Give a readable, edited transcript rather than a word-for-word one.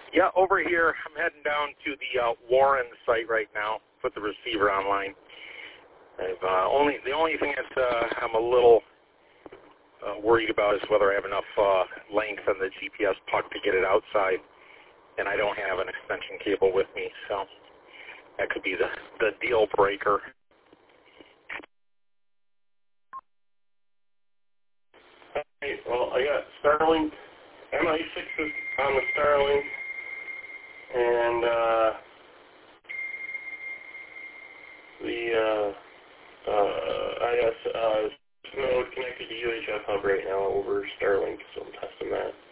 Yeah, over here, I'm heading down to the Warren site right now. Put the receiver online. The only thing that I'm a little worried about is whether I have enough length on the GPS puck to get it outside, and I don't have an extension cable with me, so that could be the deal breaker. Okay, well, I got Starlink, MI6 is on the Starlink, and I got Snowed connected to UHF Hub right now over Starlink, so I'm testing that.